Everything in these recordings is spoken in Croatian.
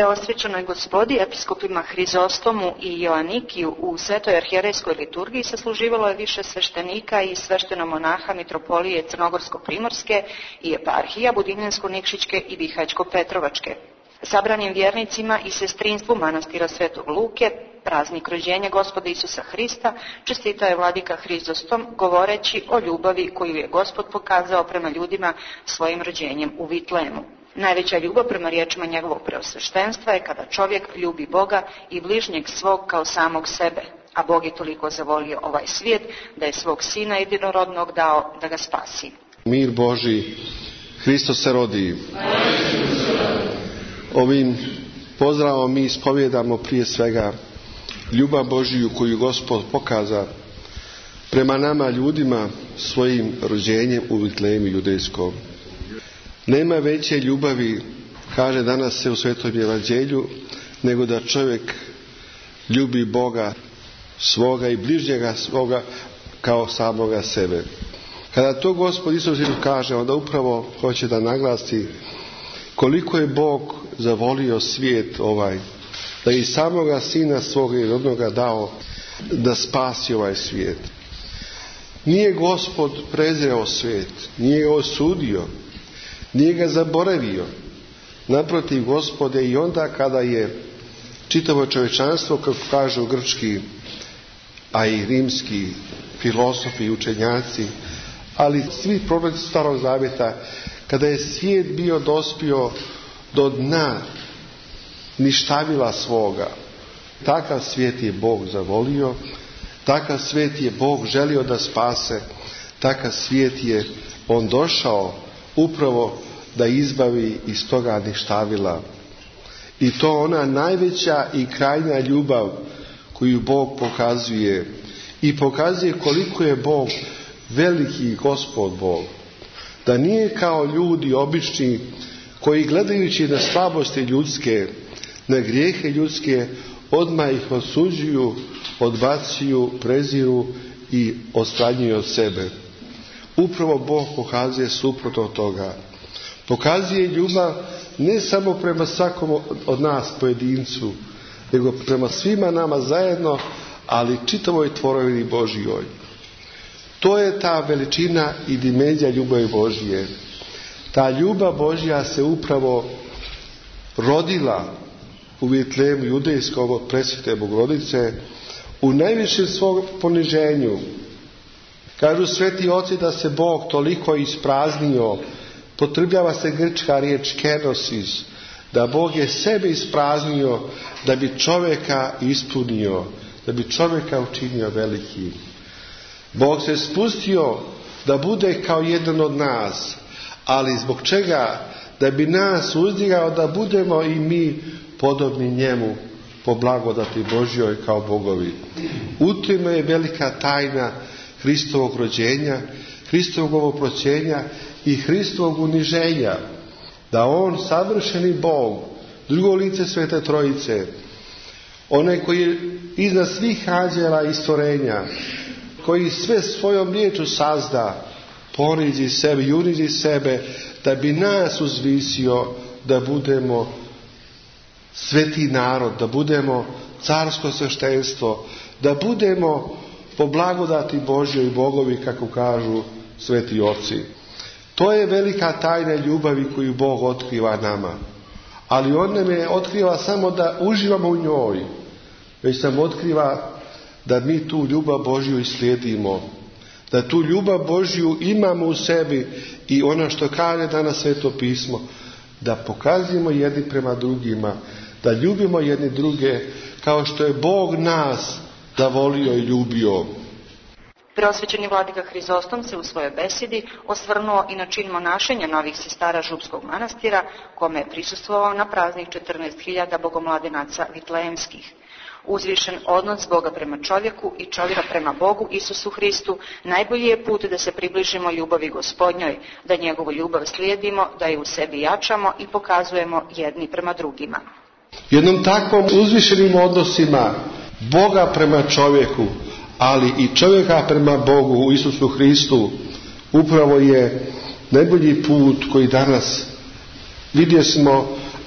Preosvećenoj Gospodi, episkopima Hrizostomu i Joanikiju u svetoj arhijerejskoj liturgiji sasluživalo je više sveštenika i sveštenomonaha mitropolije Crnogorsko-primorske i eparhija Budimljansko-Nikšićke i Bihać-Petrovačke. Sabranim vjernicima i sestrinstvu manastira Svetog Luke, praznik rođenja Gospoda Isusa Hrista, čestitao je vladika Hrizostom govoreći o ljubavi koju je Gospod pokazao prema ljudima svojim rođenjem u Vitlemu. Najveća ljubav prema riječima njegovog preosveštenstva je kada čovjek ljubi Boga i bližnjeg svog kao samog sebe, a Bog je toliko zavolio ovaj svijet da je svog Sina jedinorodnog dao da ga spasi. Mir Božji, Hristos se rodi. Ovim pozdravom mi ispovjedamo prije svega ljubav Božju koju Gospod pokaza prema nama ljudima svojim rođenjem u Vitlemu judejskom. Nema veće ljubavi, kaže danas se u Svetom Evanđelju, nego da čovjek ljubi Boga svoga i bližnjega svoga kao samoga sebe. Kada to Gospod Isus kaže, onda upravo hoće da naglasi koliko je Bog zavolio svijet ovaj, da je i samoga Sina svoga jednoga dao da spasi ovaj svijet. Nije Gospod prezirao svijet, nije ga osudio, nije ga zaboravio. Naprotiv, Gospod je i onda kada je čitavo čovječanstvo, kako kažu grčki, a i rimski filosofi i učenjaci, ali svi proroci Starog Zavjeta, kada je svijet bio dospio do dna ništavila svoga, takav svijet je Bog zavolio, takav svijet je Bog želio da spase, takav svijet je on došao upravo da izbavi iz toga ništavila. I to ona najveća i krajnja ljubav koju Bog pokazuje. I pokazuje koliko je Bog veliki Gospod Bog. Da nije kao ljudi obični koji gledajući na slabosti ljudske, na grijehe ljudske, odmah ih osuđuju, odbacuju, preziru i odstranjuju od sebe. Upravo Bog pokazuje suprotno toga. Pokazuje ljubav ne samo prema svakom od nas pojedincu, nego prema svima nama zajedno, ali čitavoj tvorevini Božjoj. To je ta veličina i dimenzija ljubavi Božje. Ta ljubav Božja se upravo rodila u Vitlemu judejskom od presvete Bogorodice u najvišem svog poniženju. Kažu sveti oci da se Bog toliko ispraznio, potrebljava se grčka riječ kenosis, da Bog je sebe ispraznio da bi čovjeka ispunio, da bi čovjeka učinio velikim. Bog se spustio da bude kao jedan od nas, ali zbog čega? Da bi nas uzdigao da budemo i mi podobni njemu po blagodati Božjoj kao bogovi. U tome je velika tajna Hristovog rođenja, Hristovog oproštenja i Hristovog uniženja. Da on, savršeni Bog, drugo lice Svete Trojice, onaj koji je iznad svih anđela i stvorenja, koji sve svojom riječu sazda, ponizi sebe i unizi sebe, da bi nas uzvisio da budemo sveti narod, da budemo carsko sveštenstvo, da budemo po blagodati Božjoj bogovi, kako kažu sveti oci. To je velika tajna ljubavi koju Bog otkriva nama. Ali on nam je otkriva samo da uživamo u njoj, već nam otkriva da mi tu ljubav Božju islijedimo, da tu ljubav Božju imamo u sebi i ono što kaže danas Sveto pismo, da pokazujemo jedni prema drugima, da ljubimo jedni druge kao što je Bog nas da volio i ljubio. Preosvećeni vladika Hrizostom se u svojoj besedi osvrnuo i na čin monašenja novih sestara Župskog manastira, kome je prisustvovao na praznih 14.000 bogomladenaca vitlejemskih. Uzvišen odnos Boga prema čovjeku i čovjeka prema Bogu Isusu Hristu najbolji je put da se približimo ljubavi Gospodnjoj, da njegovu ljubav slijedimo, da je u sebi jačamo i pokazujemo jedni prema drugima. Jednom takvom uzvišenim odnosima Boga prema čovjeku, ali i čovjeka prema Bogu u Isusu Hristu, upravo je najbolji put koji danas vidjeli smo,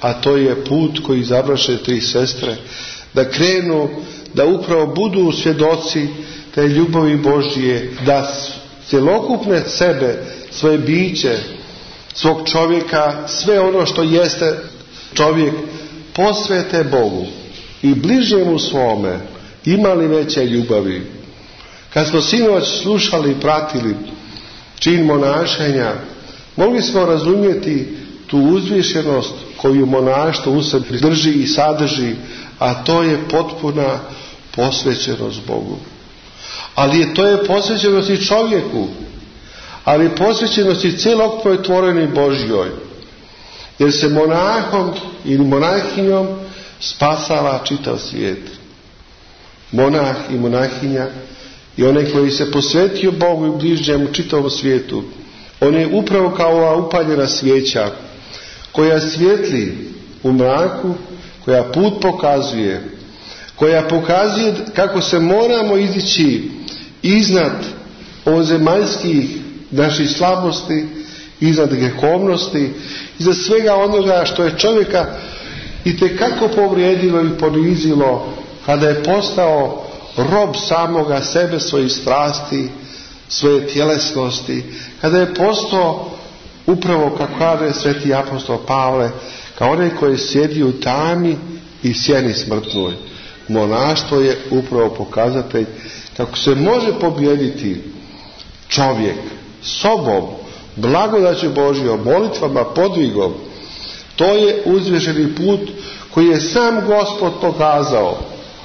a to je put koji zabraše 3 sestre, da krenu, da upravo budu svjedoci te ljubavi Božije, da cjelokupne sebe, svoje biće, svog čovjeka, sve ono što jeste čovjek, posvete Bogu i bližnjemu svome. Imali veće ljubavi. Kad smo sinoć slušali i pratili čin monašenja, mogli smo razumjeti tu uzvišenost koju monaštvo u sebi drži i sadrži, a to je potpuna posvećenost Bogu. Ali to je posvećenost i čovjeku, ali posvećenost i cjelokupnoj tvoreni Božjoj. Jer se monahom ili monahinjom spasava čitav svijet. Monah i monahinja i onaj koji se posvetio Bogu i bližnjemu čitavom svijetu, on je upravo kao ova upaljena svijeća koja svijetli u mraku, koja put pokazuje, koja pokazuje kako se moramo izići iznad ovozemaljskih naših slabosti, iznad grehovnosti, iznad svega onoga što je čovjeka itekako povrijedilo i ponizilo kada je postao rob samoga sebe, svojih strasti, svoje tjelesnosti, kada je postao upravo, kako kaže sveti apostol Pavle, kao onaj koji sjedi u tami i sjeni smrtnoj. Monaštvo je upravo pokazatelj kako se može pobijediti čovjek sobom, blagodaću Božjom, molitvama, podvigom. To je uzvišeni put koji je sam Gospod pokazao.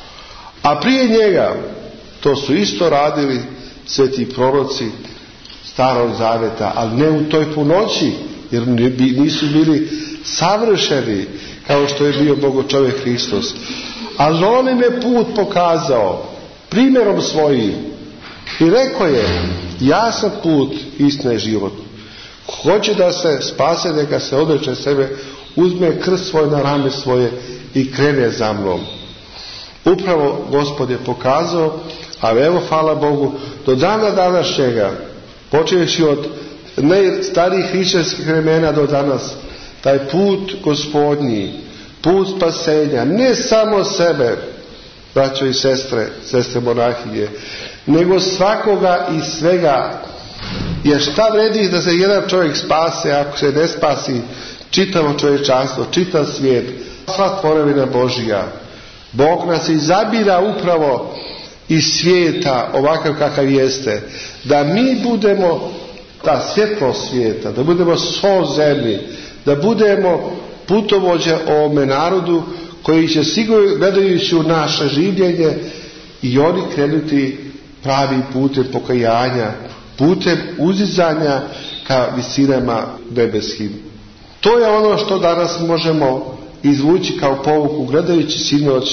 A prije njega to su isto radili sveti proroci Starog Zaveta, ali ne u toj punoći, jer nisu bili savršeni kao što je bio Bogo čovjek Hristos. Ali on im je put pokazao primjerom svojim i rekao je: ja sam put, istina i život. Hoće da se spase, neka se odreče sebe, uzme krst svoj na rame svoje i krene za mnom. Upravo Gospod je pokazao, a evo hvala Bogu, do dana današnjega, počeći od najstarijih hrišćanskih vremena do danas, taj put Gospodnji, put spasenja, ne samo sebe, braćo i sestre monahinje, nego svakoga i svega. Jer šta vredi da se jedan čovjek spase ako se ne spasi čitavo čovječanstvo, čitav svijet, sva tvorevina Božja. Bog nas izabira upravo iz svijeta ovakav kakav jeste, da mi budemo ta svjetlost svijeta, da budemo sol zemlji, da budemo putovođe ovome narodu koji će sigurno, gledajući u naše življenje, i oni krenuti pravim putem pokajanja, putem uzizanja ka visinama nebeskim. To je ono što danas možemo izvući kao pouku, gledajući sinoć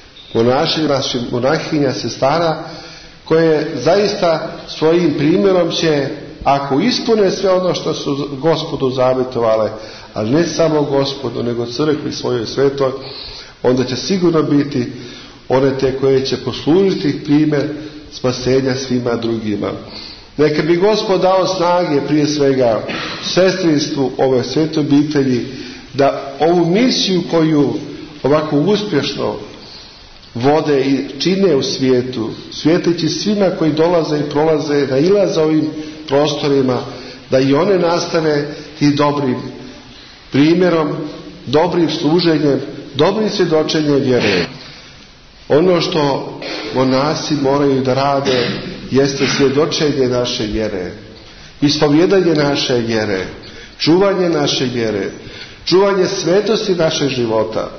naših monahinja, sestara, koje zaista svojim primjerom će, ako ispune sve ono što su Gospodu zavjetovale, ali ne samo Gospodu, nego crkvi svojoj svetoj, onda će sigurno biti one te koje će poslužiti primjer spasenja svima drugima. Neka bi Gospod dao snage, prije svega sestrinstvu ove svetoj obitelji, da ovu misiju koju ovako uspješno vode i čine u svijetu, svjetleći svima koji dolaze i prolaze, nailaze ovim prostorima, da i one nastave i dobrim primjerom, dobrim služenjem, dobrim svjedočenjem vjere. Ono što monasi moraju da rade jeste svjedočenje naše vjere, ispovjedanje naše vjere, čuvanje naše vjere, čuvanje svetosti našeg života.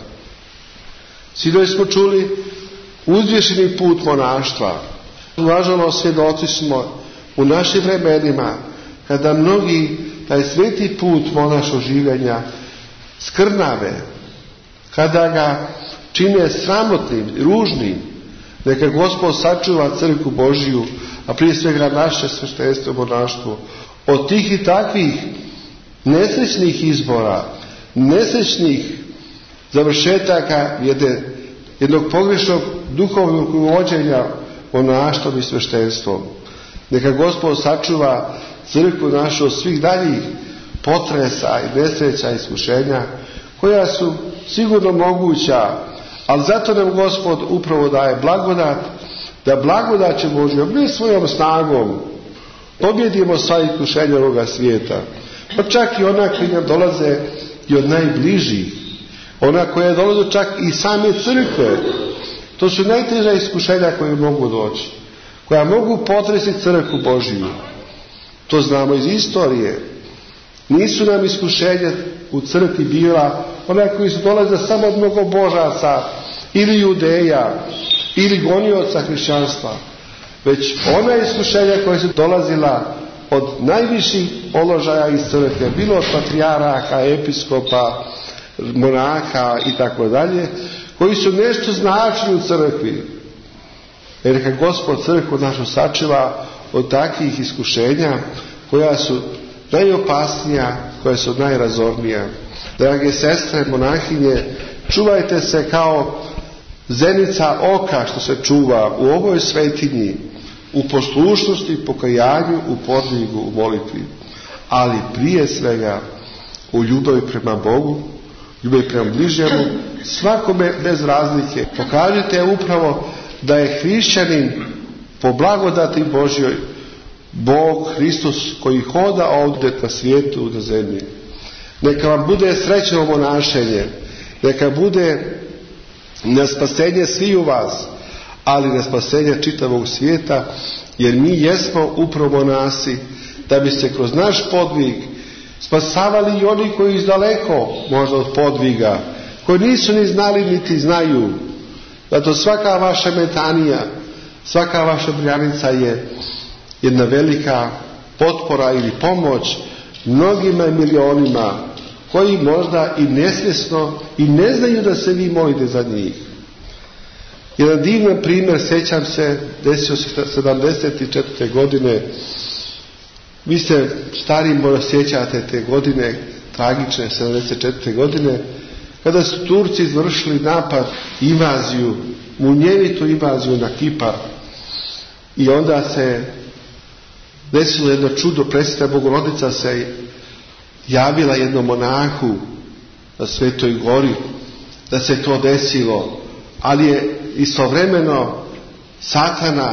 Sinoć smo čuli uzvišeni put monaštva. Nažalost, svjedoci smo u našim vremenima kada mnogi taj sveti put monaškog življenja skrnave, kada ga čine sramotnim, ružnim. Neka Gospod sačuva crkvu Božiju, a prije svega naše sveštenstvo monaštvo, od tih i takvih nesrećnih izbora, nesrećnih završetaka jednog pogrešnog duhovnog vođenja monaštvom i sveštenstvom. Neka Gospod sačuva crkvu našu od svih daljih potresa i nesreća i iskušenja koja su sigurno moguća, ali zato nam Gospod upravo daje blagodat, da blagodat će Božjom, ne svojom snagom, pobjedimo sva iskušenja ovoga svijeta. Pa čak i ona koji nam dolaze i od najbližih, ona koja dolaze čak i same crkve. To su najteža iskušenja koje mogu doći, koja mogu potresiti crkvu Božiju. To znamo iz istorije. Nisu nam iskušenja u crkvi bila ona koji su dolaze samo od mnogobožaca ili judeja ili gonioca hrišćanstva, već ona iskušenja koja su dolazila od najviših položaja iz crkve, bilo od patrijaraha, episkopa, monaha i tako dalje, koji su nešto značili u crkvi. Jer neka Gospod crkvu našu sačuva od takvih iskušenja koja su najopasnija, koja su najrazornija. Drage sestre, monahinje, čuvajte se kao zenica oka što se čuva u ovoj svetinji, u poslušnosti, pokajanju, u podvigu, u molitvi, ali prije svega u ljubavi prema Bogu, ljubavi prema bližnjemu, svakome bez razlike. Pokažite upravo da je hrišćanin po blagodati Božjoj Bog, Hristos, koji hoda ovdje na svijetu, na zemlji. Neka vam bude srećno monašenje, neka bude na spasenje svi u vas, ali na spasenje čitavog svijeta, jer mi jesmo upravo monasi, da bi se kroz naš podvig spasavali i oni koji izdaleko možda od podviga, koji nisu ni znali niti znaju. Zato svaka vaša metanija, svaka vaša brjanica je jedna velika potpora ili pomoć mnogima milionima koji možda i nesvjesno i ne znaju da se vi molite za njih. Jedan divan primjer, sjećam se, desio se 74. godine. Vi se stari možda sjećate te godine, tragične 74. godine, kada su Turci izvršili napad, invaziju, munjevitu invaziju na Kipar. I onda se desilo jedno čudo, Presveta Bogorodica se javila jednom monahu na Svetoj gori, da se to desilo, ali je istovremeno Satana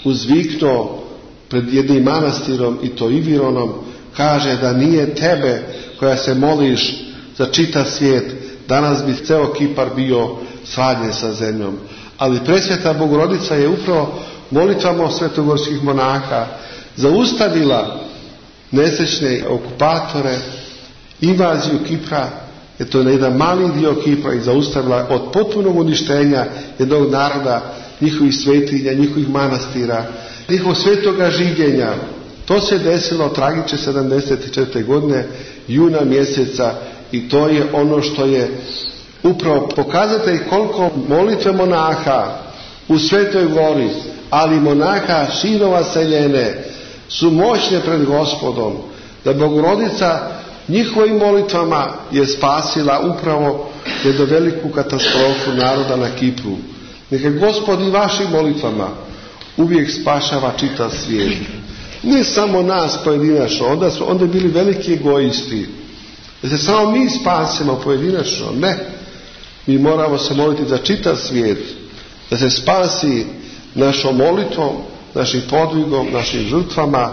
uzviknuo pred jednim manastirom, i to Ivironom, kaže da nije tebe koja se moliš za čitav svijet, danas bi ceo Kipar bio sravnjen sa zemljom. Ali Presveta Bogorodica je upravo molitvama svetogorskih monaha zaustavila nesrećne okupatore, invaziju Kipra, je to na jedan mali dio Kipra, i zaustavila od potpunog uništenja jednog naroda, njihovih svetinja, njihovih manastira, njihovog svetoga življenja. To se desilo tragične 74. godine, juna mjeseca, i to je ono što je upravo pokazatelj koliko molitve monaha u Svetoj gori, ali monaha širom vaseljene, su moćne pred Gospodom, da Bogorodica njihovim molitvama je spasila upravo jednu veliku katastrofu naroda na Kipru. Neka Gospod i vašim molitvama uvijek spašava čitav svijet. Ne samo nas pojedinačno, onda bili veliki egoisti. Da se samo mi spasimo pojedinačno, ne. Mi moramo se moliti za čitav svijet, da se spasi našom molitvom, našim podvigom, našim žrtvama,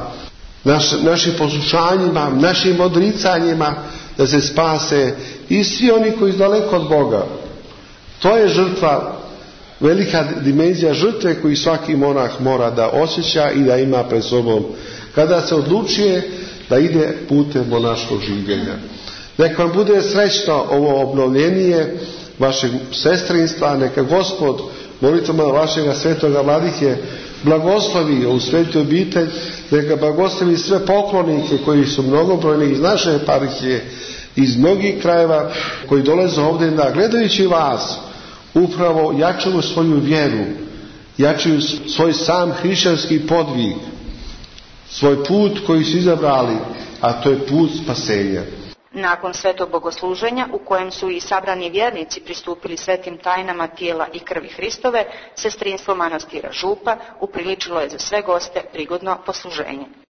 našim poslušanjima, našim odricanjima, da se spase i svi oni koji su daleko od Boga. To je žrtva, velika dimenzija žrtve koju svaki monah mora da osjeća i da ima pred sobom kada se odlučuje da ide putem monaškog življenja. Neka vam bude srećno ovo obnovljenje vašeg sestrinstva, neka Gospod molitvama vašega svetoga vladike blagoslovi ovu svetu obitelj, neka blagoslovi sve poklonike koji su mnogobrojni iz naše eparhije, iz mnogih krajeva, koji dolaze ovdje da gledajući vas upravo jačaju svoju vjeru, jačaju svoj sam hrišćanski podvig, svoj put koji su izabrali, a to je put spasenja. Nakon svetog bogosluženja, u kojem su i sabrani vjernici pristupili svetim tajnama tijela i krvi Hristove, sestrinstvo manastira Župa upriličilo je za sve goste prigodno posluženje.